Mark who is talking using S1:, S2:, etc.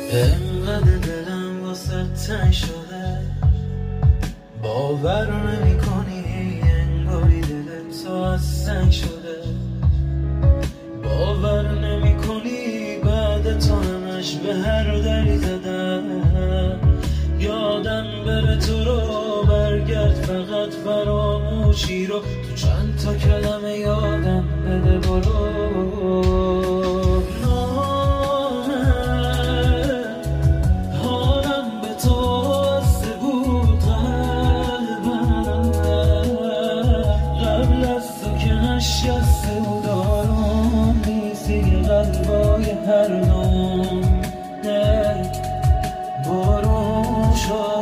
S1: انقدر دلم واسه تنگ شده، باور نمی کنی انگاری دل تو از سنگ شده. باور نمی کنی بعد تو همش به هر دری زدم. یادم بره تو رو برگرد، فقط فراموشی رو تو چند تا کلمه یادم بده برو. نشسته و دارم نیستی قلبای هر نام برون شد.